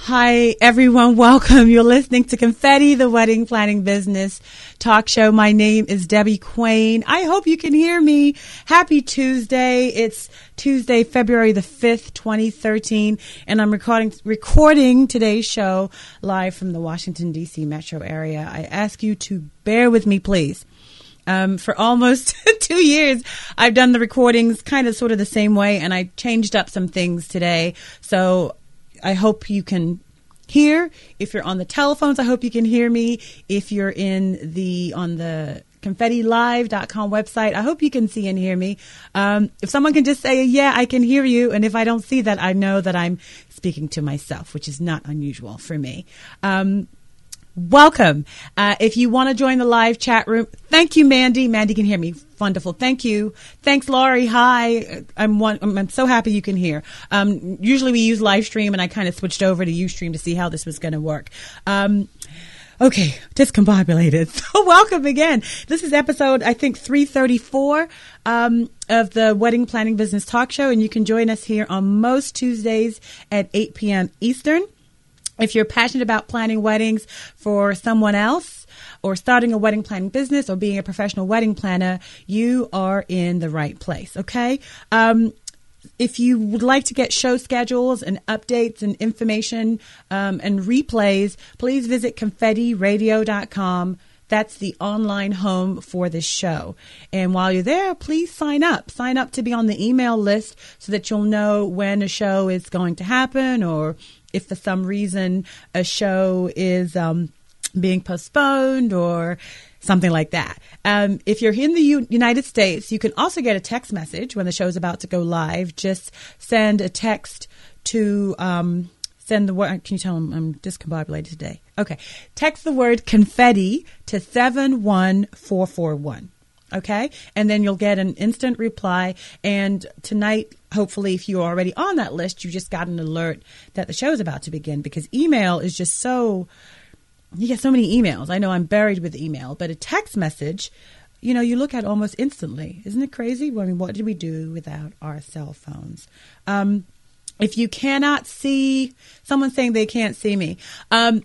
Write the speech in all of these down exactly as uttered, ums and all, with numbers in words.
Hi, everyone. Welcome. You're listening to Confetti, the Wedding Planning Business Talk Show. My name is Debbie Quain. I hope you can hear me. Happy Tuesday. It's Tuesday, February the fifth, twenty thirteen, and I'm recording recording today's show live from the Washington, D C metro area. I ask you to bear with me, please. Um, for almost two years, I've done the recordings kind of sort of the same way, and I changed up some things today. So I hope you can hear. If you're on the telephones, I hope you can hear me. If you're in the on the confetti live dot com website, I hope you can see and hear me. Um, if someone can just say, yeah, I can hear you. And if I don't see that, I know that I'm speaking to myself, which is not unusual for me. Um, Welcome. Uh, if you want to join the live chat room, thank you, Mandy. Mandy can hear me. Wonderful. Thank you. Thanks, Laurie. Hi. I'm one. I'm, I'm so happy you can hear. Um, usually we use live stream, and I kind of switched over to Ustream to see how this was going to work. Um, okay, discombobulated. So welcome again. This is episode, I think, three thirty-four um, of the Wedding Planning Business Talk Show, and you can join us here on most Tuesdays at eight p.m. Eastern. If you're passionate about planning weddings for someone else or starting a wedding planning business or being a professional wedding planner, you are in the right place, okay? Um, if you would like to get show schedules and updates and information um, and replays, please visit confetti radio dot com. That's the online home for this show. And while you're there, please sign up. Sign up to be on the email list so that you'll know when a show is going to happen, or if for some reason a show is um, being postponed or something like that. Um, if you're in the U- United States, you can also get a text message when the show is about to go live. Just send a text to... Um, Send the word. Can you tell them I'm discombobulated today? Okay. Text the word confetti to seven one four four one. Okay. And then you'll get an instant reply. And tonight, hopefully, if you're already on that list, you just got an alert that the show is about to begin, because email is just so, you get so many emails. I know I'm buried with email, but a text message, you know, you look at almost instantly. Isn't it crazy? I mean, what did we do without our cell phones? Um, If you cannot see, someone saying they can't see me. Um,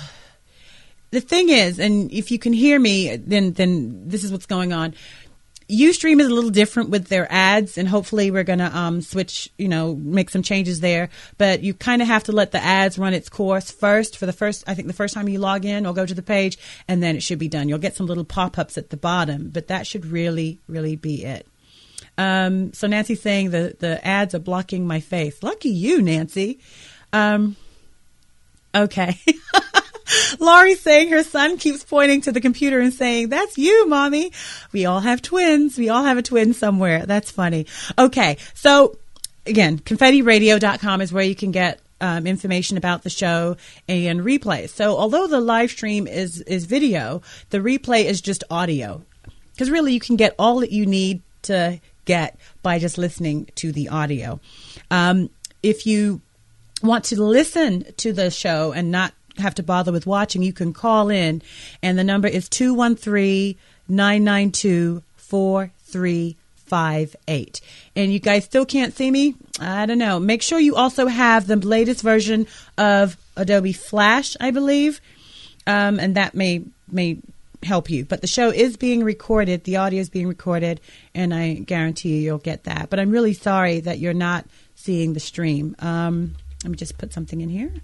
the thing is, and if you can hear me, then then this is what's going on. Ustream is a little different with their ads, and hopefully we're going to um, switch, you know, make some changes there. But you kind of have to let the ads run its course first for the first, I think the first time you log in or go to the page, and then it should be done. You'll get some little pop-ups at the bottom, but that should really, really be it. Um, so Nancy's saying the, the ads are blocking my face. Lucky you, Nancy. Um, okay. Laurie's saying her son keeps pointing to the computer and saying, that's you, Mommy. We all have twins. We all have a twin somewhere. That's funny. Okay. So again, confetti radio dot com is where you can get um, information about the show and replays. So although the live stream is, is video, the replay is just audio, because really you can get all that you need to get by just listening to the audio. Um, if you want to listen to the show and not have to bother with watching, you can call in, and the number is two one three, nine nine two, four three five eight. And you guys still can't see me? I don't know. Make sure you also have the latest version of Adobe Flash, I believe, um, and that may may help you. But the show is being recorded. The audio is being recorded, and I guarantee you you'll get that. But I'm really sorry that you're not seeing the stream. Um, let me just put something in here.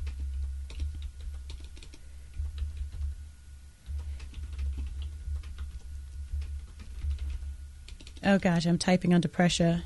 Oh, gosh, I'm typing under pressure.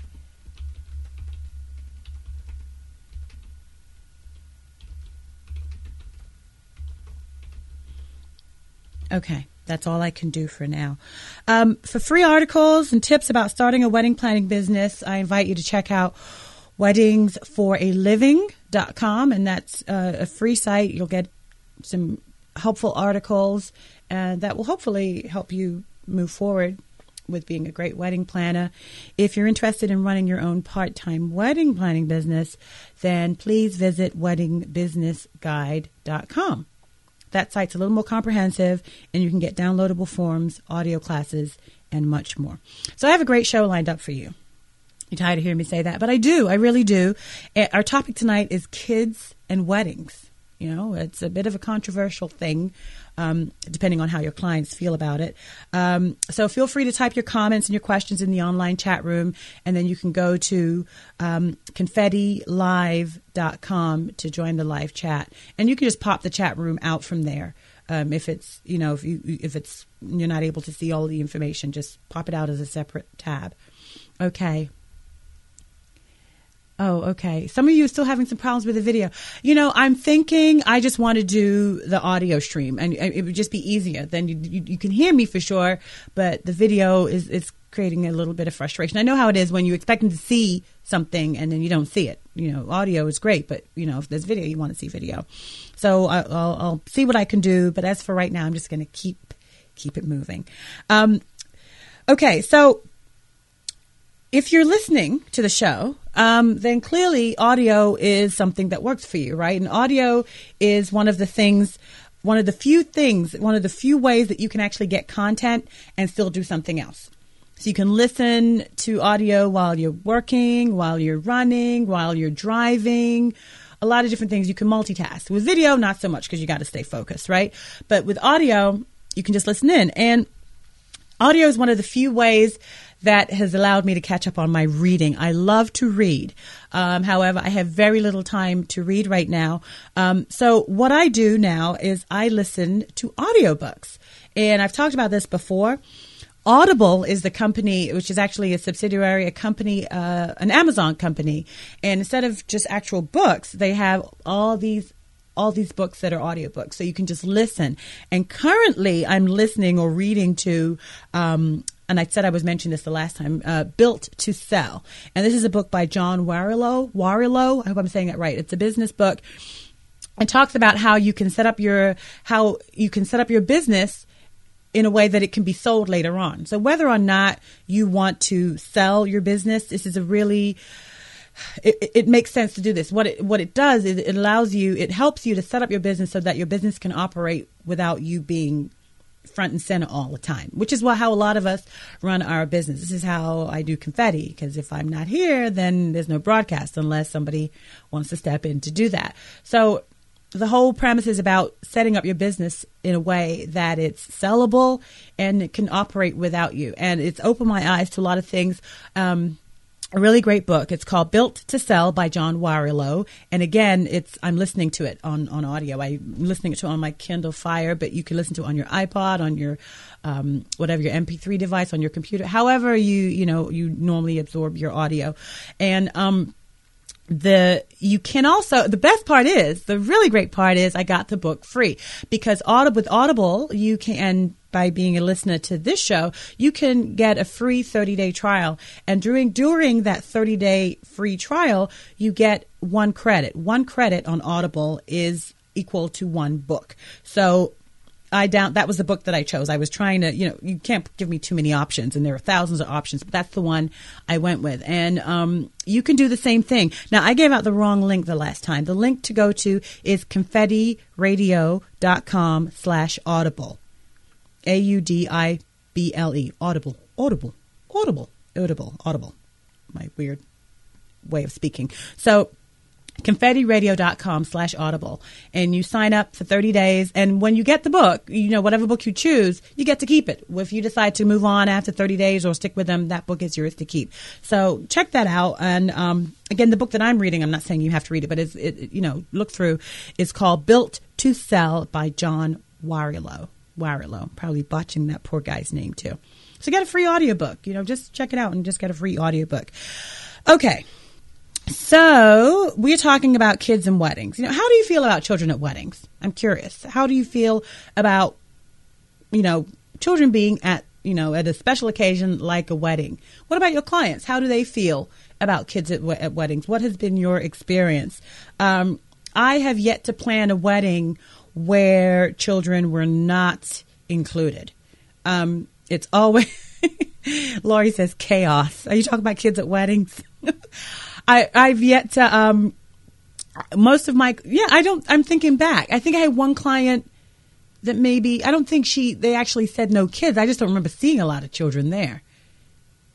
Okay, that's all I can do for now. Um, for free articles and tips about starting a wedding planning business, I invite you to check out weddings for a living dot com, and that's uh, a free site. You'll get some helpful articles, and that will hopefully help you move forward with being a great wedding planner. If you're interested in running your own part-time wedding planning business, then please visit wedding business guide dot com. That site's a little more comprehensive, and you can get downloadable forms, audio classes, and much more. So I have a great show lined up for you. You're tired of hearing me say that, but I do. I really do. Our topic tonight is kids and weddings. You know, it's a bit of a controversial thing, um, depending on how your clients feel about it. Um, so feel free to type your comments and your questions in the online chat room, and then you can go to um, confetti live dot com to join the live chat, and you can just pop the chat room out from there. Um, if it's, you know, if you if it's you're not able to see all the information, just pop it out as a separate tab. Okay. Oh, okay. Some of you are still having some problems with the video. You know, I'm thinking I just want to do the audio stream, and it would just be easier. Then you, you, you can hear me for sure, but the video is, is creating a little bit of frustration. I know how it is when you expect them to see something and then you don't see it. You know, audio is great, but, you know, if there's video, you want to see video. So I, I'll, I'll see what I can do, but as for right now, I'm just going to keep keep it moving. Um, okay, so if you're listening to the show, um, then clearly audio is something that works for you, right? And audio is one of the things, one of the few things, one of the few ways that you can actually get content and still do something else. So you can listen to audio while you're working, while you're running, while you're driving, a lot of different things. You can multitask. With video, not so much because you got to stay focused, right? But with audio, you can just listen in. And audio is one of the few ways that has allowed me to catch up on my reading. I love to read. Um, however, I have very little time to read right now. Um, so what I do now is I listen to audiobooks. And I've talked about this before. Audible is the company, which is actually a subsidiary, a company, uh, an Amazon company. And instead of just actual books, they have all these all these books that are audiobooks. So you can just listen. And currently I'm listening or reading to, um, and I said I was mentioning this the last time, uh, Built to Sell. And this is a book by John Warrillow. Warrillow, I hope I'm saying it right. It's a business book. It talks about how you can set up your, how you can set up your business in a way that it can be sold later on. So whether or not you want to sell your business, this is a really, It, it makes sense to do this. What it what it does is it allows you, it helps you to set up your business so that your business can operate without you being front and center all the time, which is what how a lot of us run our business. This is how I do Confetti, because if I'm not here, then there's no broadcast unless somebody wants to step in to do that. So the whole premise is about setting up your business in a way that it's sellable and it can operate without you. And it's opened my eyes to a lot of things. Um, A really great book. It's called Built to Sell by John Warrillow. And again, it's I'm listening to it on, on audio. I'm listening to it on my Kindle Fire, but you can listen to it on your iPod, on your um, whatever, your M P three device, on your computer, however you, you know, you normally absorb your audio. And um, the you can also, the best part is, the really great part is I got the book free because Audible, with Audible, you can, by being a listener to this show, you can get a free thirty-day trial. And during during that thirty-day free trial, you get one credit. One credit on Audible is equal to one book. So I down that was the book that I chose. I was trying to, you know, you can't give me too many options, and there are thousands of options, but that's the one I went with. And um, you can do the same thing. Now, I gave out the wrong link the last time. The link to go to is confetti radio dot com slash audible. A U D I B L E. Audible. Audible. Audible. Audible. Audible. My weird way of speaking. So confetti radio dot com slash audible. And you sign up for thirty days. And when you get the book, you know, whatever book you choose, you get to keep it. If you decide to move on after thirty days or stick with them, that book is yours to keep. So check that out. And um, again, the book that I'm reading, I'm not saying you have to read it, but it's, it, you know, look through, is called Built to Sell by John Warrillow. Warrillow, probably botching that poor guy's name too. So get a free audiobook, you know, just check it out and just get a free audiobook. Okay. So we're talking about kids and weddings. You know, how do you feel about children at weddings? I'm curious. How do you feel about, you know, children being at, you know, at a special occasion like a wedding? What about your clients? How do they feel about kids at, at weddings? What has been your experience? Um, I have yet to plan a wedding where children were not included. Um, it's always, Lori says chaos. Are you talking about kids at weddings? I, I've yet to, um, most of my, yeah, I don't, I'm thinking back. I think I had one client that maybe, I don't think she, they actually said no kids. I just don't remember seeing a lot of children there.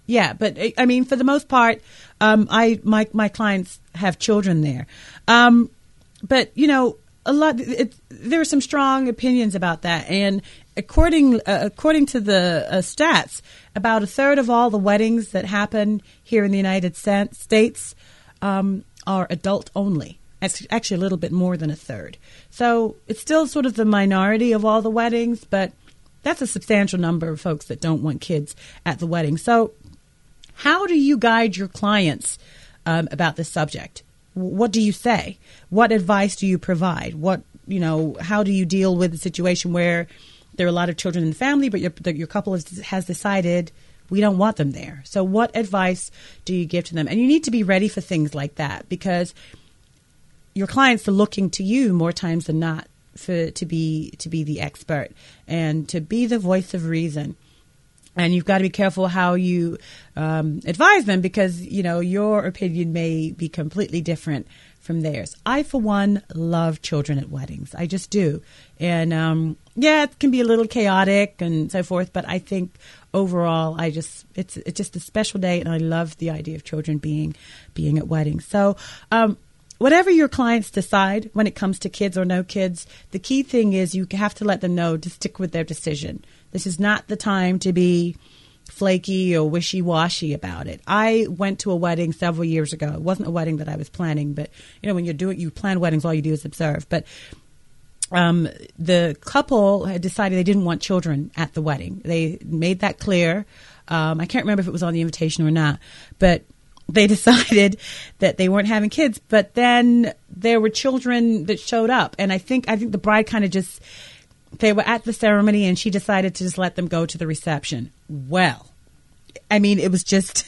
Yeah, but I mean, for the most part, um, I my my clients have children there, um, but you know, a lot. It, there are some strong opinions about that, and according uh, according to the uh, stats, about a third of all the weddings that happen here in the United States um, are adult only. It's actually a little bit more than a third. So it's still sort of the minority of all the weddings, but that's a substantial number of folks that don't want kids at the wedding. So how do you guide your clients um, about this subject? What do you say? What advice do you provide? What, you know, how do you deal with a situation where there are a lot of children in the family, but your, your couple has, has decided we don't want them there? So what advice do you give to them? And you need to be ready for things like that, because your clients are looking to you more times than not for to be to be the expert and to be the voice of reason. And you've got to be careful how you um, advise them, because, you know, your opinion may be completely different from theirs. I, for one, love children at weddings. I just do. And, um, yeah, it can be a little chaotic and so forth, but I think overall, I just it's it's just a special day, and I love the idea of children being being at weddings. So um, whatever your clients decide when it comes to kids or no kids, the key thing is you have to let them know to stick with their decision. This is not the time to be flaky or wishy-washy about it. I went to a wedding several years ago. It wasn't a wedding that I was planning, but, you know, when you're doing, you plan weddings, all you do is observe. But um, the couple had decided they didn't want children at the wedding. They made that clear. Um, I can't remember if it was on the invitation or not, but they decided that they weren't having kids. But then there were children that showed up, and I think I think the bride kind of just, they were at the ceremony, and she decided to just let them go to the reception. Well, I mean, it was just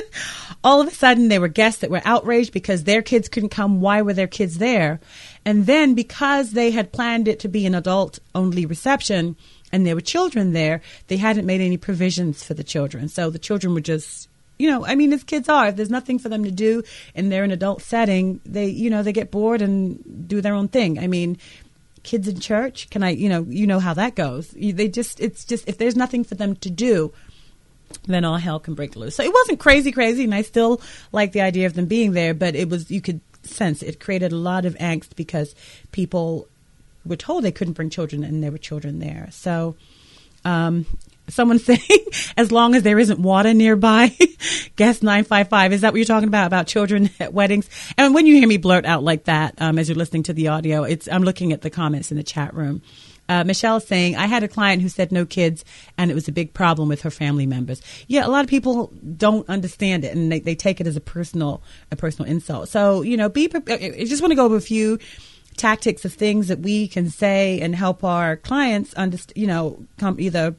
all of a sudden there were guests that were outraged because their kids couldn't come. Why were their kids there? And then because they had planned it to be an adult-only reception and there were children there, they hadn't made any provisions for the children. So the children were just, you know, I mean, as kids are, if there's nothing for them to do and they're in an adult setting, they, you know, they get bored and do their own thing. I mean, kids in church, can I, you know, you know how that goes. They just, it's just, if there's nothing for them to do, then all hell can break loose. So it wasn't crazy, crazy, and I still like the idea of them being there, but it was, you could sense it created a lot of angst because people were told they couldn't bring children and there were children there. So, um, someone's saying, as long as there isn't water nearby, guest nine five five. Is that what you're talking about, about children at weddings? And when you hear me blurt out like that, um, as you're listening to the audio, it's I'm looking at the comments in the chat room. Uh, Michelle is saying, I had a client who said no kids, and it was a big problem with her family members. Yeah, a lot of people don't understand it, and they, they take it as a personal a personal insult. So, you know, be prepared. I just want to go over a few tactics of things that we can say and help our clients understand, you know, come either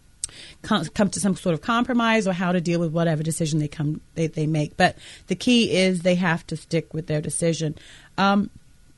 come, come to some sort of compromise or how to deal with whatever decision they come they, they make. But the key is they have to stick with their decision. Um,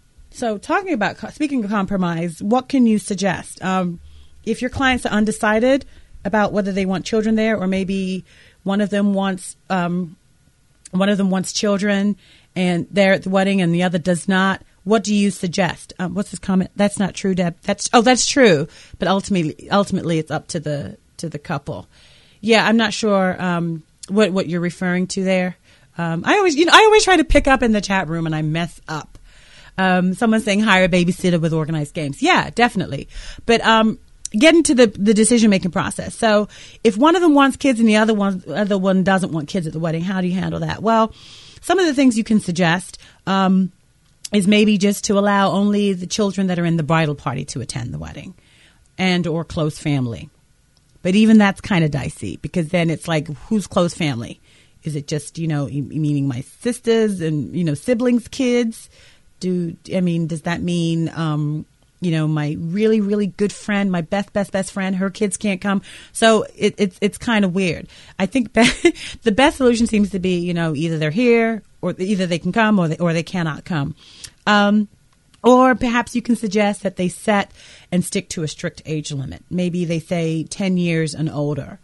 so talking about, speaking of compromise, what can you suggest? Um, if your clients are undecided about whether they want children there, or maybe one of them wants um, one of them wants children and they're at the wedding and the other does not, what do you suggest? Um, what's this comment? That's not true, Deb. That's oh, that's true. But ultimately, ultimately, it's up to the to the couple. Yeah, I'm not sure um, what what you're referring to there. Um, I always, you know, I always try to pick up in the chat room and I mess up. Um, someone's saying hire a babysitter with organized games. Yeah, definitely. But um, get into the the decision making process. So if one of them wants kids and the other one other one doesn't want kids at the wedding, how do you handle that? Well, some of the things you can suggest. Um, is maybe just to allow only the children that are in the bridal party to attend the wedding and or close family. But even that's kind of dicey because then it's like, who's close family? Is it just, you know, meaning my sisters and, you know, siblings' kids? Do I mean, does that mean, um, you know, my really, really good friend, my best, best, best friend, her kids can't come? So it, it's it's kind of weird. I think be- the best solution seems to be, you know, either they're here or either they can come or they, or they cannot come. Um, or perhaps you can suggest that they set and stick to a strict age limit. Maybe they say ten years and older.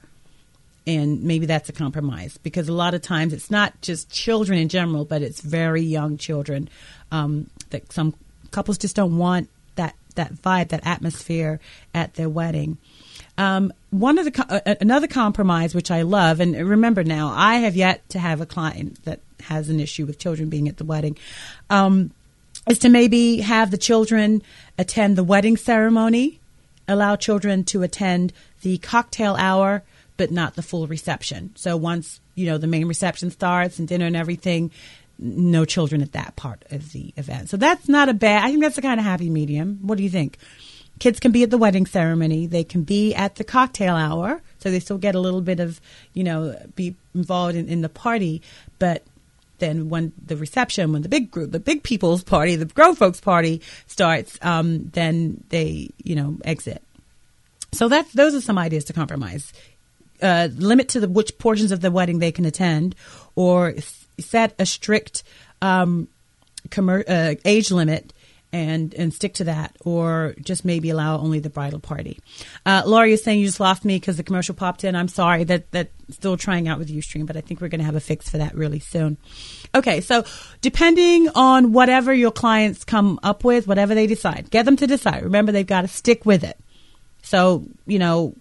And maybe that's a compromise because a lot of times it's not just children in general, but it's very young children um, that some couples just don't want that, that vibe, that atmosphere at their wedding. Um, one of the co- uh, another compromise, which I love, and remember now, I have yet to have a client that has an issue with children being at the wedding, um, is to maybe have the children attend the wedding ceremony, allow children to attend the cocktail hour, but not the full reception. So once, you know, the main reception starts and dinner and everything, no children at that part of the event. So that's not a bad, I think that's a kind of happy medium. What do you think? Kids can be at the wedding ceremony. They can be at the cocktail hour. So they still get a little bit of, you know, be involved in, in the party. But then when the reception, when the big group, the big people's party, the grown folks party starts, um, then they, you know, exit. So that's, those are some ideas to compromise. Uh, limit to the which portions of the wedding they can attend, or s- set a strict um, commer- uh, age limit and and stick to that, or just maybe allow only the bridal party. Uh, Laurie is saying you just lost me because the commercial popped in. I'm sorry, that that still trying out with Ustream, but I think we're going to have a fix for that really soon. Okay, so depending on whatever your clients come up with, whatever they decide, get them to decide. Remember, they've got to stick with it. So, you know,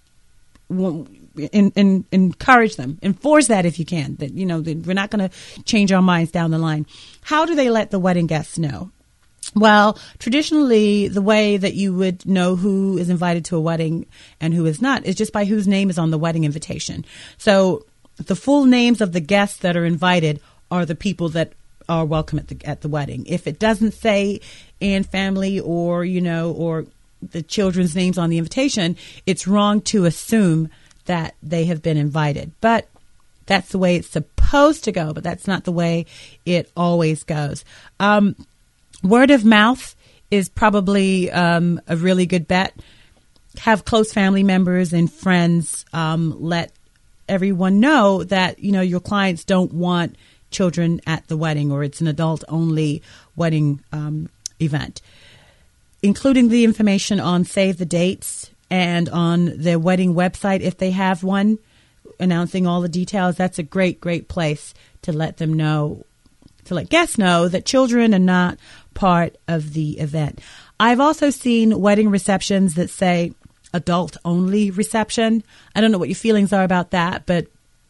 In, in, encourage them, enforce that if you can, that, you know, that we're not going to change our minds down the line. How do they let the wedding guests know? Well, traditionally, the way that you would know who is invited to a wedding and who is not is just by whose name is on the wedding invitation. So the full names of the guests that are invited are the people that are welcome at the at the wedding. If it doesn't say and family, or, you know, or the children's names on the invitation, it's wrong to assume that they have been invited. But that's the way it's supposed to go, but that's not the way it always goes. Um, word of mouth is probably um, a really good bet. Have close family members and friends um, let everyone know that, you know, your clients don't want children at the wedding, or it's an adult-only wedding um, event. Including the information on save the dates and on their wedding website, if they have one, announcing all the details. That's a great, great place to let them know, to let guests know that children are not part of the event. I've also seen wedding receptions that say adult-only reception. I don't know what your feelings are about that, but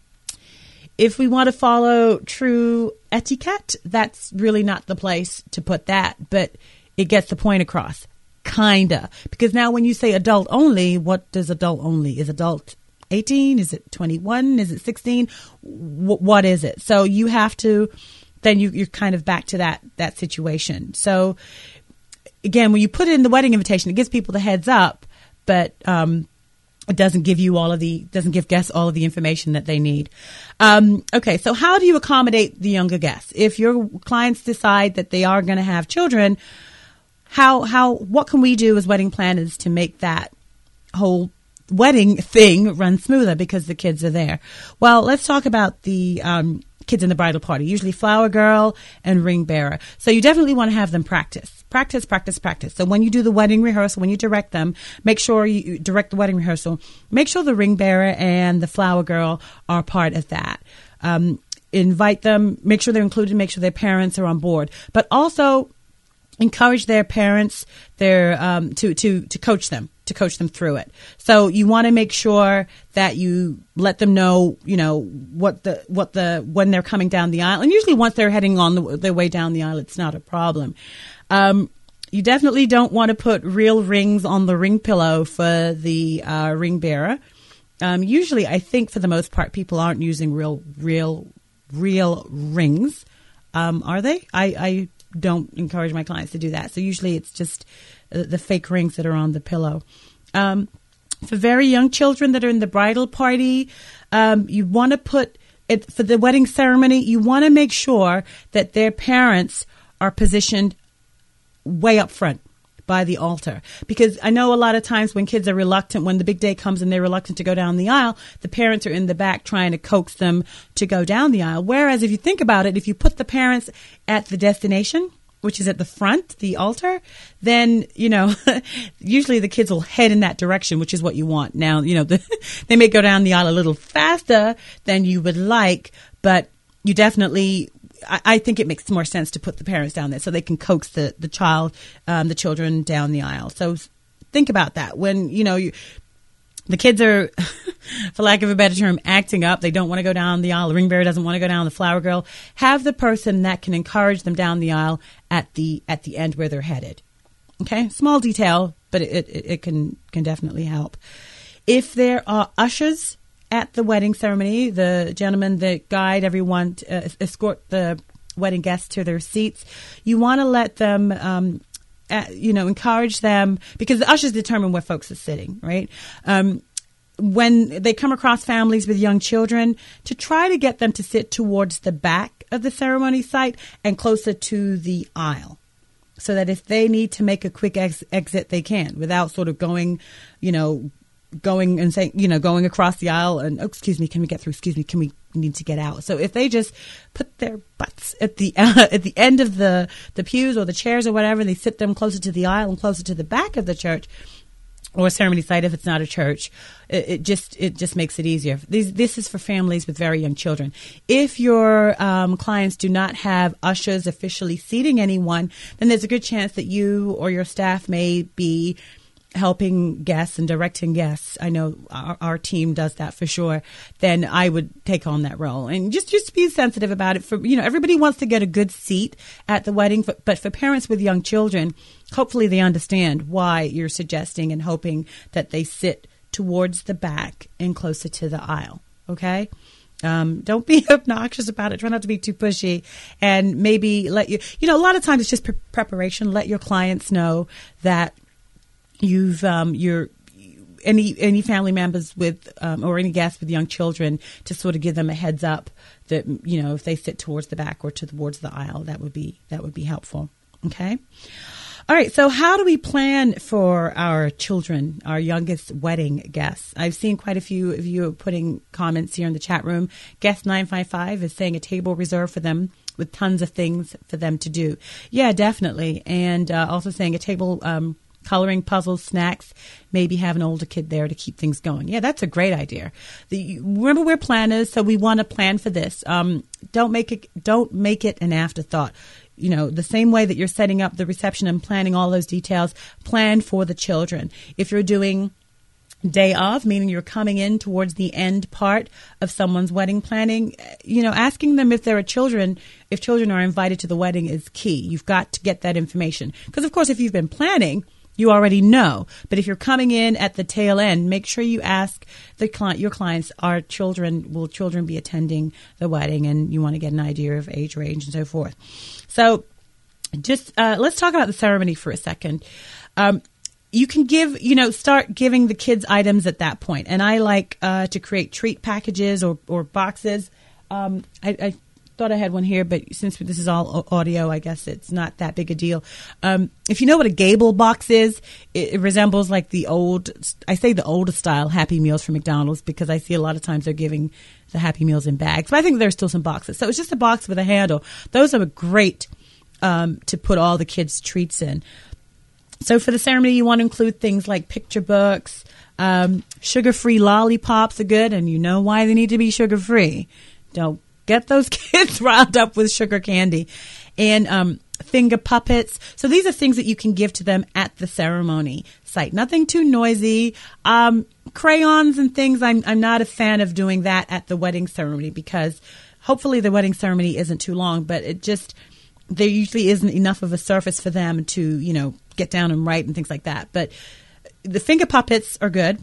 if we want to follow true etiquette, that's really not the place to put that. But it gets the point across. Kinda. Because now when you say adult only, what does adult only? Is adult eighteen? Is it twenty-one? Is it sixteen? W- what is it? So you have to, then you, you're kind of back to that, that situation. So again, when you put it in the wedding invitation, it gives people the heads up, but um, it doesn't give you all of the, doesn't give guests all of the information that they need. Um, okay. So how do you accommodate the younger guests? If your clients decide that they are going to have children, How, how, what can we do as wedding planners to make that whole wedding thing run smoother because the kids are there? Well, let's talk about the um, kids in the bridal party, usually flower girl and ring bearer. So you definitely want to have them practice, practice, practice, practice. So when you do the wedding rehearsal, when you direct them, make sure you direct the wedding rehearsal, make sure the ring bearer and the flower girl are part of that. Um, invite them, make sure they're included, make sure their parents are on board, but also encourage their parents their um, to, to, to coach them, to coach them through it. So you want to make sure that you let them know, you know, what the, what the, when they're coming down the aisle. And usually once they're heading on the, their way down the aisle, it's not a problem. Um, you definitely don't want to put real rings on the ring pillow for the uh, ring bearer. Um, usually, I think for the most part, people aren't using real, real, real rings. Um, are they? I, I don't encourage my clients to do that. So usually it's just uh, the fake rings that are on the pillow. Um, for very young children that are in the bridal party, um, you want to put it for the wedding ceremony. You want to make sure that their parents are positioned way up front by the altar, because I know a lot of times when kids are reluctant, when the big day comes and they're reluctant to go down the aisle, the parents are in the back trying to coax them to go down the aisle. Whereas if you think about it, if you put the parents at the destination, which is at the front, the altar, then, you know, usually the kids will head in that direction, which is what you want. Now, you know, the, they may go down the aisle a little faster than you would like, but you definitely, I, I think it makes more sense to put the parents down there so they can coax the, the child, um, the children down the aisle. So think about that when, you know, you, the kids are, for lack of a better term, acting up. They don't want to go down the aisle. The ring bearer doesn't want to go down. The flower girl. Have the person that can encourage them down the aisle at the at the end where they're headed. Okay, small detail, but it, it, it can can definitely help. If there are ushers at the wedding ceremony, the gentlemen that guide everyone, to, uh, escort the wedding guests to their seats, you want to let them. Um, Uh, you know, encourage them, because the ushers determine where folks are sitting, right? Um, when they come across families with young children, to try to get them to sit towards the back of the ceremony site and closer to the aisle, so that if they need to make a quick ex- exit, they can, without sort of going, you know, going and saying, you know, going across the aisle and, oh, excuse me, can we get through? Excuse me, can we need to get out? So if they just put their butts at the uh, at the end of the, the pews or the chairs or whatever, they sit them closer to the aisle and closer to the back of the church or ceremony site if it's not a church, it, it just it just makes it easier. These, this is for families with very young children. If your um, clients do not have ushers officially seating anyone, then there's a good chance that you or your staff may be helping guests and directing guests. I know our, our team does that for sure. Then I would take on that role, and just just be sensitive about it. For you know, everybody wants to get a good seat at the wedding, but for parents with young children, hopefully they understand why you're suggesting and hoping that they sit towards the back and closer to the aisle. Okay. Um, don't be obnoxious about it. Try not to be too pushy, and maybe let you, you know, a lot of times it's just pre- preparation. Let your clients know that You've um, you're any any family members with um, or any guests with young children, to sort of give them a heads up that, you know, if they sit towards the back or towards the aisle, that would be that would be helpful. Okay. All right. So how do we plan for our children, our youngest wedding guests? I've seen quite a few of you putting comments here in the chat room. Guest nine five five is saying a table reserved for them with tons of things for them to do. Yeah, definitely. And uh, also saying a table. Um, Coloring, puzzles, snacks, maybe have an older kid there to keep things going. Yeah, that's a great idea. The, remember, we're planners, so we want to plan for this. Um, don't make it. Don't make it an afterthought. You know, the same way that you're setting up the reception and planning all those details, plan for the children. If you're doing day of, meaning you're coming in towards the end part of someone's wedding planning, you know, asking them if there are children, if children are invited to the wedding is key. You've got to get that information. Because, of course, if you've been planning, you already know. But if you're coming in at the tail end, make sure you ask the client, your clients, are children, will children be attending the wedding? And you want to get an idea of age range and so forth. So just uh, let's talk about the ceremony for a second. Um, you can give, you know, start giving the kids items at that point. And I like uh, to create treat packages or, or boxes. Um, I, I thought I had one here, but since this is all audio, I guess it's not that big a deal. Um, if you know what a Gable box is, it, it resembles like the old, I say the older style Happy Meals from McDonald's, because I see a lot of times they're giving the Happy Meals in bags. But I think there's still some boxes. So it's just a box with a handle. Those are great um, to put all the kids' treats in. So for the ceremony, you want to include things like picture books, um, sugar-free lollipops are good, and you know why they need to be sugar-free. Don't get those kids riled up with sugar candy. And um, finger puppets. So these are things that you can give to them at the ceremony site. Nothing too noisy. Um, crayons and things, I'm, I'm not a fan of doing that at the wedding ceremony, because hopefully the wedding ceremony isn't too long, but it just, there usually isn't enough of a surface for them to, you know, get down and write and things like that. But the finger puppets are good.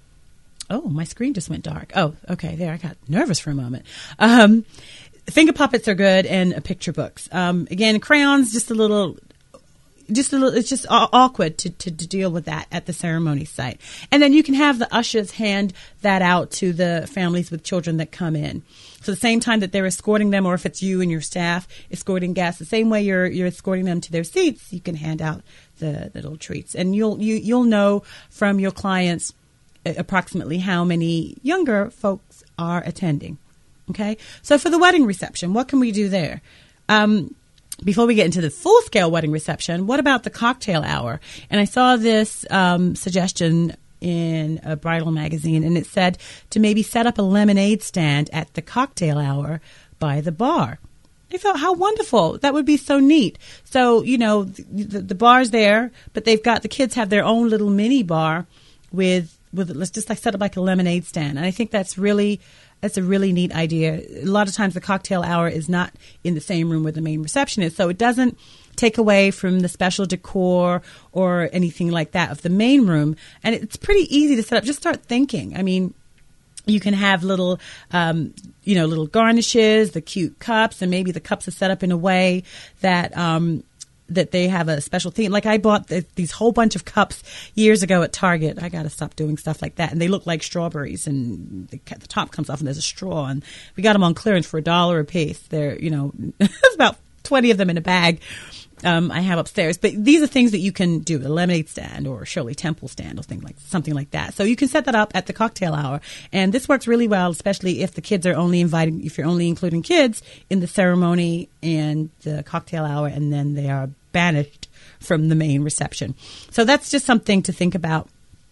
Oh, my screen just went dark. Oh, okay. There, I got nervous for a moment. Um, finger puppets are good, and uh, picture books. Um, again, crayons, just a little, just a little, it's just aw- awkward to, to, to deal with that at the ceremony site. And then you can have the ushers hand that out to the families with children that come in. So the same time that they're escorting them, or if it's you and your staff escorting guests, the same way you're you're escorting them to their seats, you can hand out the, the little treats. And you'll you, you'll know from your clients approximately how many younger folks are attending. Okay, so for the wedding reception, what can we do there? Um, before we get into the full-scale wedding reception, what about the cocktail hour? And I saw this um, suggestion in a bridal magazine, and it said to maybe set up a lemonade stand at the cocktail hour by the bar. I thought, how wonderful. That would be so neat. So, you know, the, the bar's there, but they've got, the kids have their own little mini bar with with let's just like set up like a lemonade stand. And I think that's really that's a really neat idea. A lot of times the cocktail hour is not in the same room where the main reception is, so it doesn't take away from the special decor or anything like that of the main room. And it's pretty easy to set up. Just start thinking. I mean, you can have little, um, you know, little garnishes, the cute cups, and maybe the cups are set up in a way that um, that they have a special theme. Like I bought the, these whole bunch of cups years ago at Target. I got to stop doing stuff like that. And they look like strawberries, and the, the top comes off, and there's a straw. And we got them on clearance for a dollar a piece. They're, you know, there's about twenty of them in a bag. Um, I have upstairs, but these are things that you can do, a lemonade stand or a Shirley Temple stand or thing like something like that. So you can set that up at the cocktail hour, and this works really well, especially if the kids are only inviting, if you're only including kids in the ceremony and the cocktail hour, and then they are banished from the main reception. So that's just something to think about.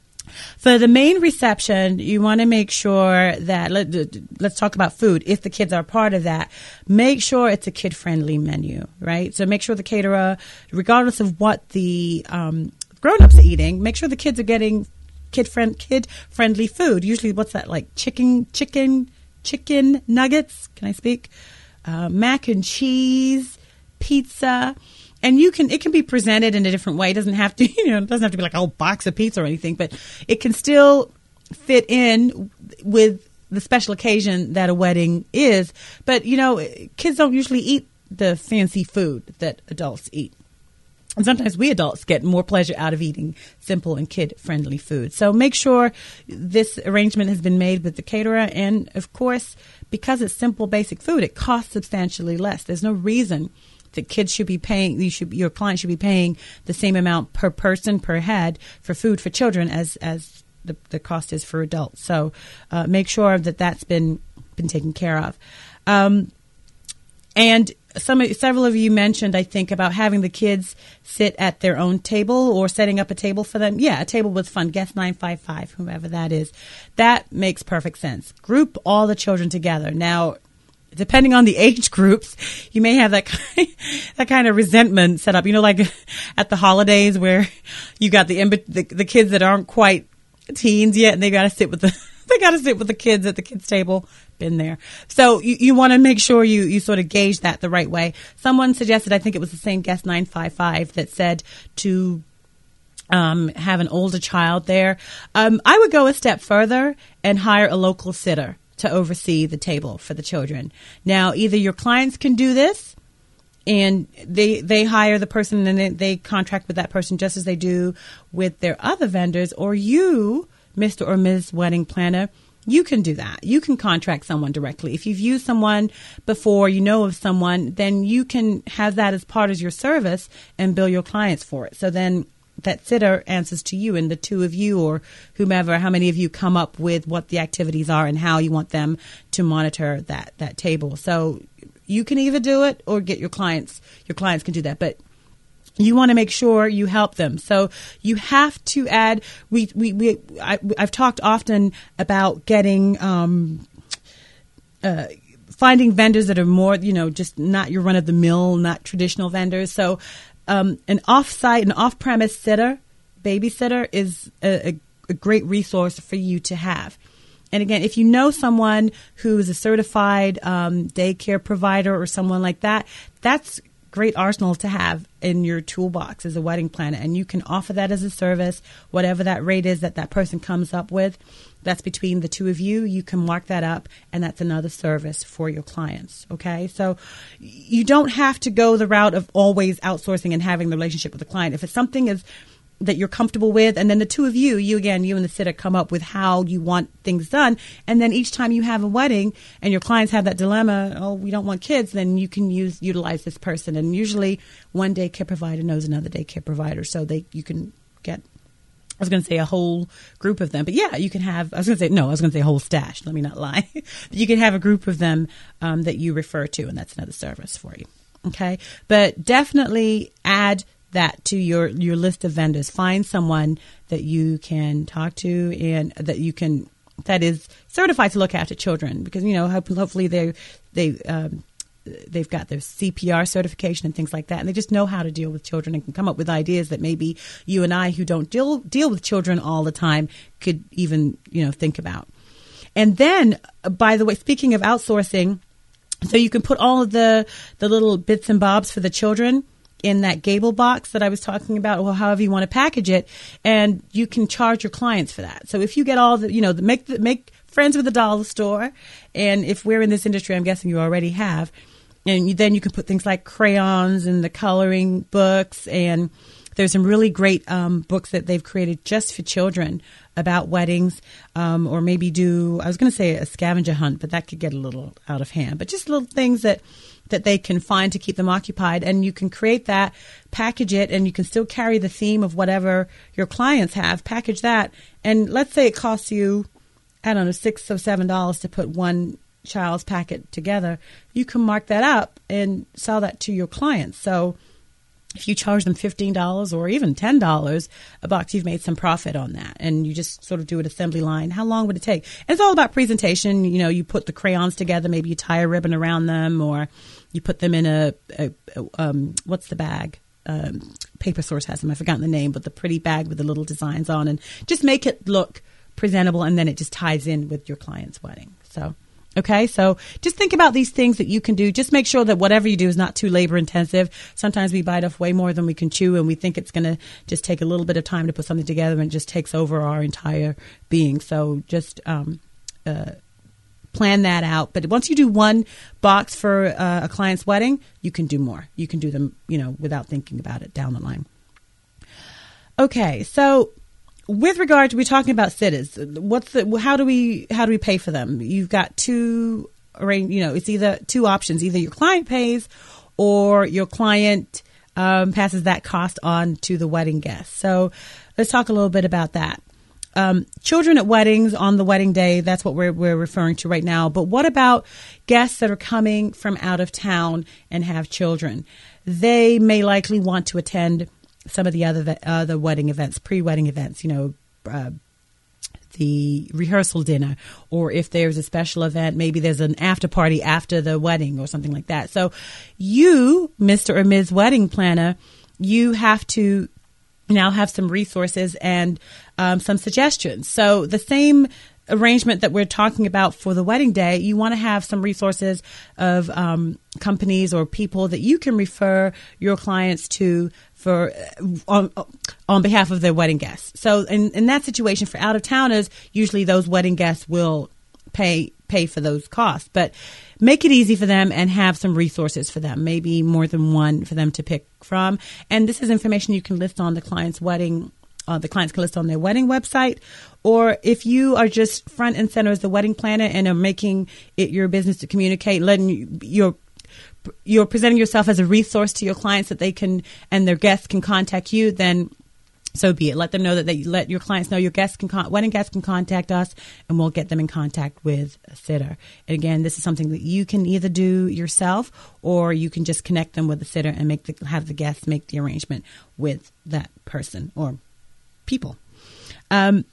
For the main reception, you want to make sure that, let, let's talk about food. If the kids are part of that, make sure it's a kid-friendly menu, right? So make sure the caterer, regardless of what the um, grown-ups are eating, make sure the kids are getting kid-friend, kid-friendly food. Usually, what's that, like chicken, chicken, chicken nuggets? Can I speak? Uh, mac and cheese, pizza. And you can, it can be presented in a different way. It doesn't have to, you know, it doesn't have to be like a whole box of pizza or anything, but it can still fit in with the special occasion that a wedding is. But, you know, kids don't usually eat the fancy food that adults eat. And sometimes we adults get more pleasure out of eating simple and kid-friendly food. So make sure this arrangement has been made with the caterer. And, of course, because it's simple, basic food, it costs substantially less. There's no reason that kids should be paying, you should, your client should be paying the same amount per person, per head for food for children as as the, the cost is for adults. So uh, make sure that that's been been taken care of. Um, and some several of you mentioned, I think, about having the kids sit at their own table or setting up a table for them. Yeah, a table with fun. Guest nine five five, whoever that is. That makes perfect sense. Group all the children together. Now, depending on the age groups, you may have that kind, that kind of resentment set up. You know, like at the holidays where you got the, the the kids that aren't quite teens yet, and they got to sit with the they got to sit with the kids at the kids' table. Been there. So you, you want to make sure you you sort of gauge that the right way. Someone suggested, I think it was the same guest nine five five, that said to um, have an older child there. Um, I would go a step further and hire a local sitter to oversee the table for the children. Now, either your clients can do this and they they hire the person and they, they contract with that person just as they do with their other vendors, or you, Mister or Miz Wedding Planner, you can do that. You can contract someone directly. If you've used someone before, you know of someone, then you can have that as part of your service and bill your clients for it. So then that sitter answers to you, and the two of you or whomever, how many of you come up with what the activities are and how you want them to monitor that, that table. So you can either do it or get your clients, your clients can do that. But you want to make sure you help them. So you have to add, we, we, we I, I've talked often about getting, um, uh, finding vendors that are more, you know, just not your run of the mill, not traditional vendors. So, Um, an off-site, an off-premise sitter, babysitter is a, a, a great resource for you to have. And again, if you know someone who is a certified um, daycare provider or someone like that, that's great arsenal to have in your toolbox as a wedding planner. And you can offer that as a service, whatever that rate is that that person comes up with. That's between the two of you. You can mark that up, and that's another service for your clients. Okay, so you don't have to go the route of always outsourcing and having the relationship with the client. If it's something is that you're comfortable with, and then the two of you, you again, you and the sitter, come up with how you want things done, and then each time you have a wedding and your clients have that dilemma, oh, we don't want kids, then you can use utilize this person. And usually, one daycare provider knows another daycare provider, so they you can get. I was going to say a whole group of them, but yeah, you can have, I was going to say, no, I was going to say a whole stash. Let me not lie. You can have a group of them um, that you refer to, and that's another service for you. Okay. But definitely add that to your, your list of vendors. Find someone that you can talk to and that you can, that is certified to look after children, because, you know, hopefully they, they, um, they've got their C P R certification and things like that, and they just know how to deal with children and can come up with ideas that maybe you and I, who don't deal deal with children all the time, could even, you know, think about. And then, by the way, speaking of outsourcing, so you can put all of the the little bits and bobs for the children in that Gable box that I was talking about, or however you want to package it, and you can charge your clients for that. So if you get all the, you know, the, make the, make friends with the dollar store, and if we're in this industry, I'm guessing you already have, and you, then you can put things like crayons and the coloring books, and there's some really great um, books that they've created just for children about weddings, um, or maybe do, I was going to say a scavenger hunt, but that could get a little out of hand, but just little things that that they can find to keep them occupied. And you can create that, package it, and you can still carry the theme of whatever your clients have, package that. And let's say it costs you, I don't know, six or seven dollars to put one child's packet together. You can mark that up and sell that to your clients. So if you charge them fifteen dollars or even ten dollars a box, you've made some profit on that. And you just sort of do an assembly line. How long would it take? And it's all about presentation. You know, you put the crayons together, maybe you tie a ribbon around them, or you put them in a, a, a um, what's the bag? Um, Paper Source has them. I've forgotten the name, but the pretty bag with the little designs on, and just make it look presentable. And then it just ties in with your client's wedding. So, okay. So just think about these things that you can do. Just make sure that whatever you do is not too labor intensive. Sometimes we bite off way more than we can chew, and we think it's going to just take a little bit of time to put something together, and it just takes over our entire being. So just, um, uh, plan that out. But once you do one box for uh, a client's wedding, you can do more. You can do them, you know, without thinking about it down the line. Okay, so with regard to, we're talking about sitters. What's the? How do we? How do we pay for them? You've got two. You know, it's either two options. Either your client pays, or your client um, passes that cost on to the wedding guest. So let's talk a little bit about that. Um, children at weddings on the wedding day, that's what we're, we're referring to right now. But what about guests that are coming from out of town and have children? They may likely want to attend some of the other uh, the wedding events, pre-wedding events, you know, uh, the rehearsal dinner, or if there's a special event, maybe there's an after party after the wedding or something like that. So you, Mister or Miz Wedding Planner, you have to now have some resources and um, some suggestions. So the same arrangement that we're talking about for the wedding day, you want to have some resources of um, companies or people that you can refer your clients to for on, on behalf of their wedding guests. So in, in that situation, for out-of-towners, usually those wedding guests will pay pay for those costs. But make it easy for them and have some resources for them, maybe more than one for them to pick from. And this is information you can list on the client's wedding, uh, the clients can list on their wedding website. Or if you are just front and center as the wedding planner and are making it your business to communicate, letting you, you're you're presenting yourself as a resource to your clients that they can, and their guests can contact you, then so be it. Let them know that they let your clients know your guests can con- wedding guests can contact us, and we'll get them in contact with a sitter. And again, this is something that you can either do yourself, or you can just connect them with a sitter and make the, have the guests make the arrangement with that person or people. Um,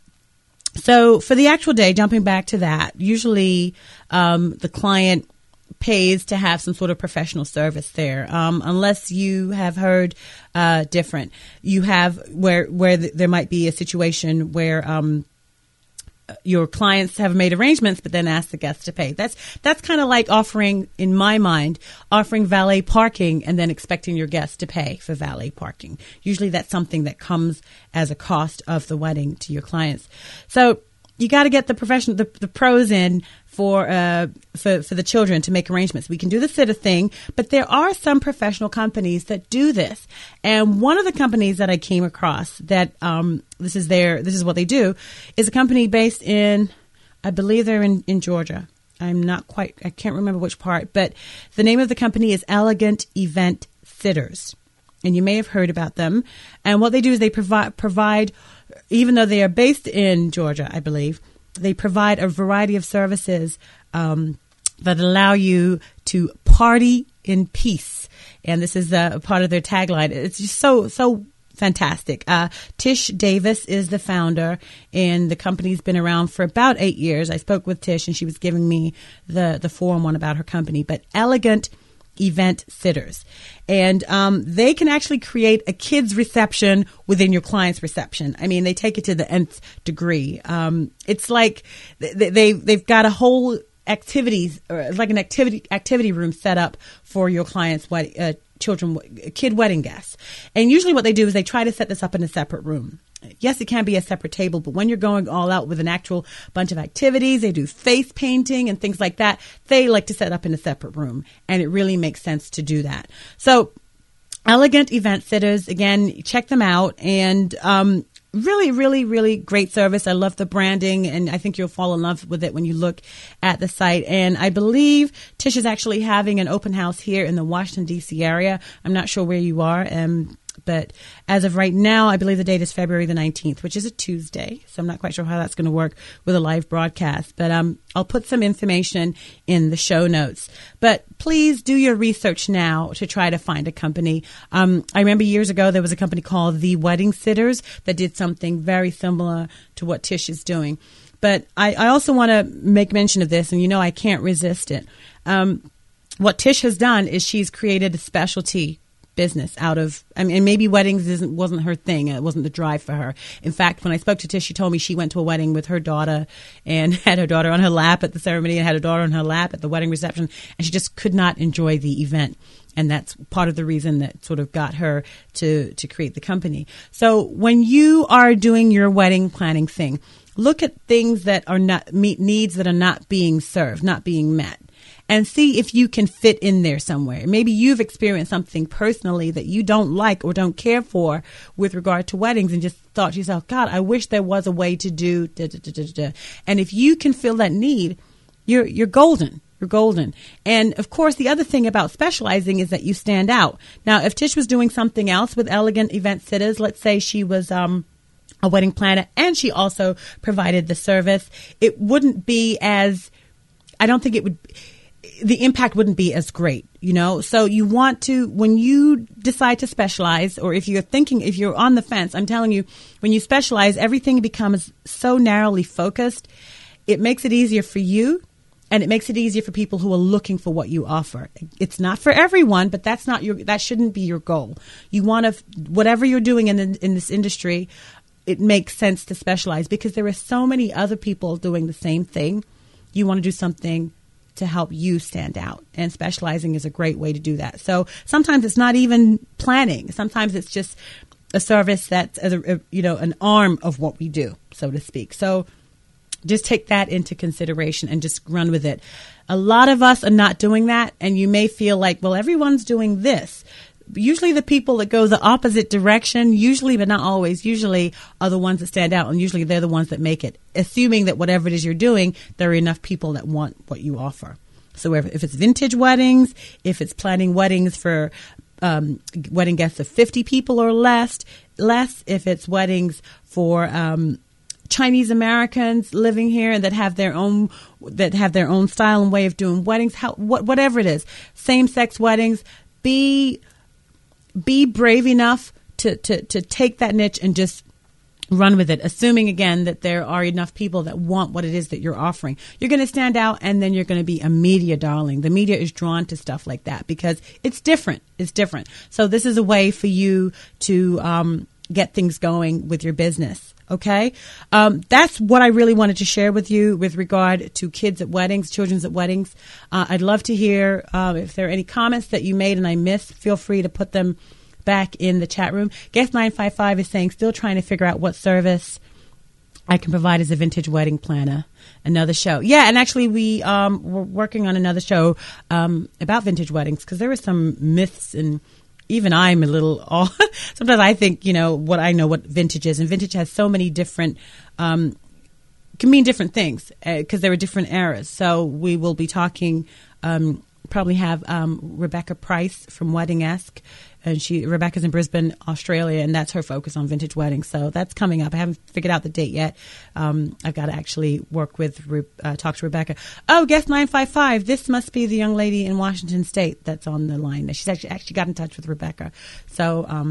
so for the actual day, jumping back to that, usually um, the client pays to have some sort of professional service there, um, unless you have heard uh, different. You have where where th- there might be a situation where um, your clients have made arrangements, but then ask the guests to pay. That's that's kind of like offering, in my mind, offering valet parking and then expecting your guests to pay for valet parking. Usually, that's something that comes as a cost of the wedding to your clients. So you got to get the professional, the, the pros in for, uh, for, for the children to make arrangements. We can do the sitter thing, but there are some professional companies that do this. And one of the companies that I came across that, um, this is their, this is what they do, is a company based in, I believe they're in, in Georgia. I'm not quite, I can't remember which part, but the name of the company is Elegant Event Sitters. And you may have heard about them. And what they do is they provide, provide, even though they are based in Georgia, I believe, they provide a variety of services um, that allow you to party in peace. And this is a part of their tagline. It's just so, so fantastic. Uh, Tish Davis is the founder, and the company's been around for about eight years. I spoke with Tish, and she was giving me the, the four oh one about her company, but Elegant Event Sitters. And um, they can actually create a kid's reception within your client's reception. I mean, they take it to the nth degree. Um, it's like they, they, they've got a whole activities, or it's like an activity activity room set up for your client's wed- uh, children, kid wedding guests. And usually what they do is they try to set this up in a separate room. Yes, it can be a separate table, but when you're going all out with an actual bunch of activities, they do face painting and things like that, they like to set up in a separate room. And it really makes sense to do that. So Elegant Event Sitters, again, check them out. And um, really, really, really great service. I love the branding, and I think you'll fall in love with it when you look at the site. And I believe Tish is actually having an open house here in the Washington, D C area. I'm not sure where you are. Um, But as of right now, I believe the date is February the nineteenth, which is a Tuesday. So I'm not quite sure how that's going to work with a live broadcast. But um, I'll put some information in the show notes. But please do your research now to try to find a company. Um, I remember years ago there was a company called The Wedding Sitters that did something very similar to what Tish is doing. But I, I also want to make mention of this, and you know I can't resist it. Um, what Tish has done is she's created a specialty business out of, I mean, and maybe weddings isn't wasn't her thing. It wasn't the drive for her. In fact, when I spoke to Tish, she told me she went to a wedding with her daughter and had her daughter on her lap at the ceremony and had her daughter on her lap at the wedding reception, and she just could not enjoy the event. And that's part of the reason that sort of got her to, to create the company. So when you are doing your wedding planning thing, look at things that are not, meet needs that are not being served, not being met. And see if you can fit in there somewhere. Maybe you've experienced something personally that you don't like or don't care for with regard to weddings, and just thought to yourself, God, I wish there was a way to do da, da, da, da, da. And if you can fill that need, you're you're golden. You're golden. And of course, the other thing about specializing is that you stand out. Now, if Tish was doing something else with Elegant Event Sitters, let's say she was um, a wedding planner and she also provided the service, it wouldn't be as, I don't think it would, the impact wouldn't be as great, you know? So you want to, when you decide to specialize, or if you're thinking, if you're on the fence, I'm telling you, when you specialize, everything becomes so narrowly focused. It makes it easier for you, and it makes it easier for people who are looking for what you offer. It's not for everyone, but that's not your, that shouldn't be your goal. You want to, whatever you're doing in the, in this industry, it makes sense to specialize because there are so many other people doing the same thing. You want to do something to help you stand out, and specializing is a great way to do that. So sometimes it's not even planning. Sometimes it's just a service that's a, a, you know, an arm of what we do, so to speak. So just take that into consideration and just run with it. A lot of us are not doing that, and you may feel like, well, everyone's doing this. Usually the people that go the opposite direction, usually, but not always, usually are the ones that stand out, and usually they're the ones that make it, assuming that whatever it is you're doing, there are enough people that want what you offer. So if, if it's vintage weddings, if it's planning weddings for um, wedding guests of fifty people or less, less if it's weddings for um, Chinese Americans living here and that have their own that have their own style and way of doing weddings, how, what, whatever it is, same-sex weddings, be be brave enough to, to, to take that niche and just run with it, assuming, again, that there are enough people that want what it is that you're offering. You're going to stand out, and then you're going to be a media darling. The media is drawn to stuff like that because it's different. It's different. So this is a way for you to um, get things going with your business. Okay, um, that's what I really wanted to share with you with regard to kids at weddings, children's at weddings. Uh, I'd love to hear uh, if there are any comments that you made and I missed. Feel free to put them back in the chat room. Guest nine five five is saying, still trying to figure out what service I can provide as a vintage wedding planner. Another show. Yeah, and actually we um, we're working on another show um, about vintage weddings because there are some myths, and even I'm a little off. Sometimes I think, you know, what I know what vintage is. And vintage has so many different, um, can mean different things because uh, there are different eras. So we will be talking, um, probably have um, Rebecca Price from Wedding-esque. And she, Rebecca's in Brisbane, Australia, and that's her focus on vintage weddings. So that's coming up. I haven't figured out the date yet. Um, I've got to actually work with, uh, talk to Rebecca. Oh, guest nine five five. This must be the young lady in Washington State that's on the line. She's actually actually got in touch with Rebecca. So um,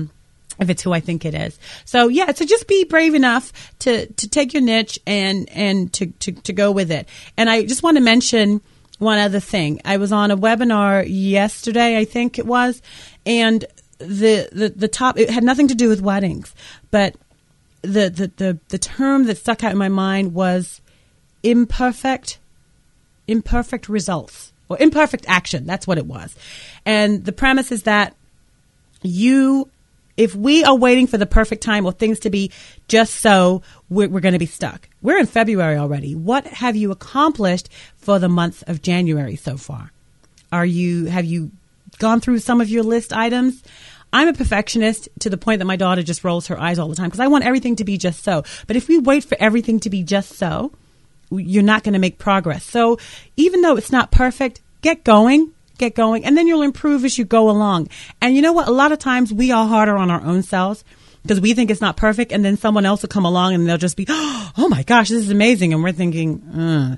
if it's who I think it is. So yeah, so just be brave enough to, to take your niche and, and to, to, to go with it. And I just want to mention one other thing. I was on a webinar yesterday, I think it was, and the, the, the top, it had nothing to do with weddings, but the, the, the, the term that stuck out in my mind was imperfect, imperfect results or imperfect action. That's what it was. And the premise is that you, if we are waiting for the perfect time or things to be just so, we're, we're going to be stuck. We're in February already. What have you accomplished for the month of January so far? Are you, have you gone through some of your list items? I'm a perfectionist to the point that my daughter just rolls her eyes all the time because I want everything to be just so. But if we wait for everything to be just so, you're not going to make progress. So even though it's not perfect, get going. Get going, and then you'll improve as you go along. And you know what? A lot of times we are harder on our own selves because we think it's not perfect, and then someone else will come along and they'll just be, oh my gosh, this is amazing. And we're thinking, uh.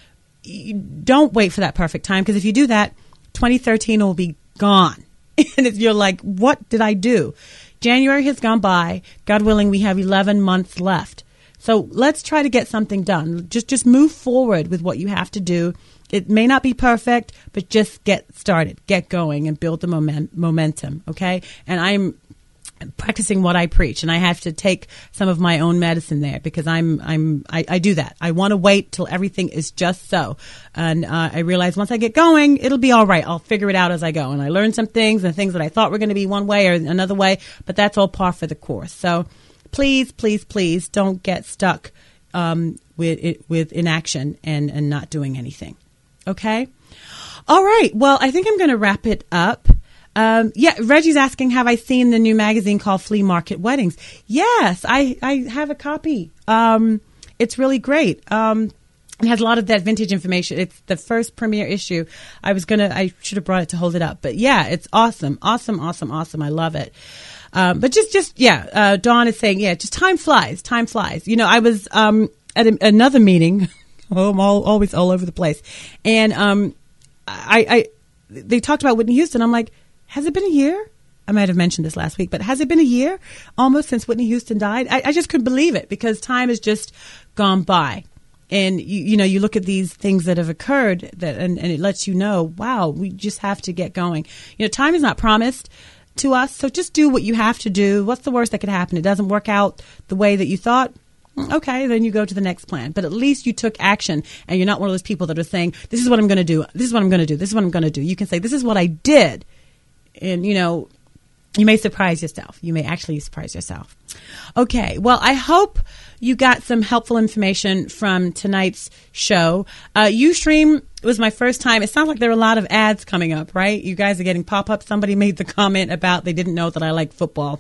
Don't wait for that perfect time, because if you do that, twenty thirteen will be gone. And if you're like, what did I do? January has gone by. God willing, we have eleven months left. So let's try to get something done. Just, just move forward with what you have to do. It may not be perfect, but just get started, get going, and build the moment, momentum, okay? And I'm practicing what I preach, and I have to take some of my own medicine there because I'm, I'm, I, I do that. I want to wait till everything is just so, and uh, I realize once I get going, it'll be all right. I'll figure it out as I go, and I learn some things and things that I thought were going to be one way or another way, but that's all par for the course. So please, please, please don't get stuck um, with it, with inaction and, and not doing anything. Okay. All right. Well, I think I'm going to wrap it up. Um, yeah. Reggie's asking, have I seen the new magazine called Flea Market Weddings? Yes, I, I have a copy. Um, it's really great. Um, it has a lot of that vintage information. It's the first premiere issue. I was going to, I should have brought it to hold it up, but yeah, it's awesome. Awesome. Awesome. Awesome. I love it. Um, but just, just, yeah, uh, Dawn is saying, yeah, just time flies. Time flies. You know, I was, um, at a, another meeting. Oh, I'm all, always all over the place. And um, I, I, they talked about Whitney Houston. I'm like, has it been a year? I might have mentioned this last week, but has it been a year almost since Whitney Houston died? I, I just couldn't believe it because time has just gone by. And, you, you know, you look at these things that have occurred that, and, and it lets you know, wow, we just have to get going. You know, time is not promised to us. So just do what you have to do. What's the worst that could happen? It doesn't work out the way that you thought. Okay, then you go to the next plan. But at least you took action, and you're not one of those people that are saying, this is what I'm going to do. This is what I'm going to do. This is what I'm going to do. You can say, this is what I did. And, you know, you may surprise yourself. You may actually surprise yourself. Okay, well, I hope you got some helpful information from tonight's show. Uh, Ustream was my first time. It sounds like there are a lot of ads coming up, right? You guys are getting pop-ups. Somebody made the comment about they didn't know that I like football.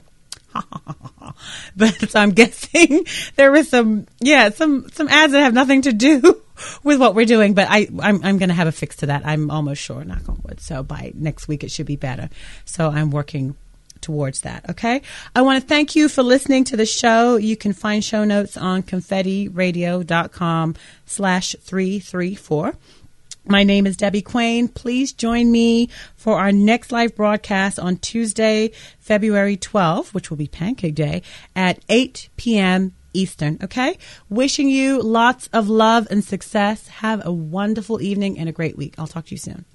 But so I'm guessing there was some, yeah, some, some ads that have nothing to do with what we're doing. But I, I'm, I'm going to have a fix to that. I'm almost sure, knock on wood. So by next week, it should be better. So I'm working towards that. Okay. I want to thank you for listening to the show. You can find show notes on confettiradio.com slash 334. My name is Debbie Quain. Please join me for our next live broadcast on Tuesday, February twelfth, which will be Pancake Day, at eight p.m. Eastern. Okay? Wishing you lots of love and success. Have a wonderful evening and a great week. I'll talk to you soon.